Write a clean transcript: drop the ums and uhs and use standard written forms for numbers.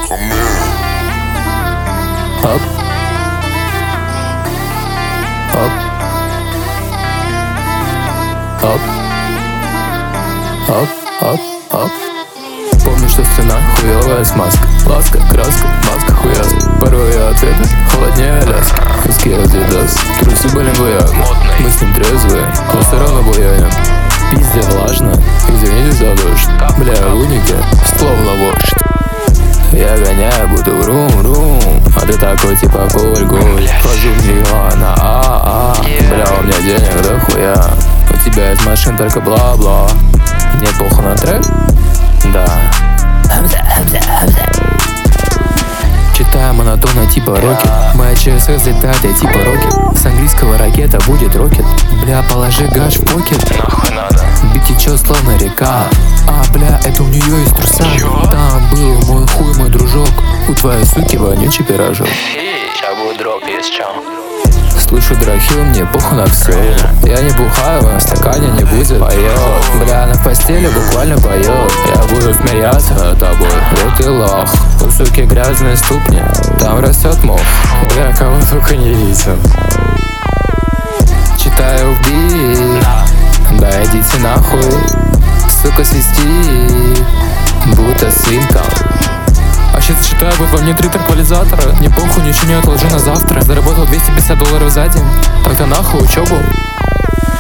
Оп. Оп. Оп. Оп. Оп. Оп. Помню, что стена хуёвая смазка. Ласка, краска, маска хуяска. Порой я ответа холоднее Аляски. Носки Адидас, трусы были вояк. Мы с ним трезвые, но все равно буяним. Пизде влажно, извините за дождь. Бля, в унике, словно вождь. Я гоняю, буду врум-врум, а ты такой типа гуль-гуль. Хожу в нее на а-а. Бля, у меня денег дохуя. У тебя из машин только бла-бла. Мне похуй на трек? Да. Читаю монотонно типа рокет. Моя ЧСС взлетает, я типа рокет. С английского ракета будет рокет. Бля, положи гаш в покет. Нахуй надо. Бит течет словно река. А, бля, это у нее из труса. Там был мой хуй, мой дружок. У твоей суки вонючий пирожок. Сейчас будет дроп, есть чё. Слышу драхил, мне похуй на все. Я не бухаю, в стакане не будет поет. Бля, она в постели буквально поет. Я буду смеяться над тобой. Вот и лох. У суки грязные ступни, там растет мох. Бля, кого только не видел. Читаю в бит. Да идите нахуй. Сука свистит, будто свинка. А сейчас читаю, вот во мне 3 транквилизатора. Не похуй, ничего не отложу на завтра. Заработал $250 за день. Тогда нахуй учебу.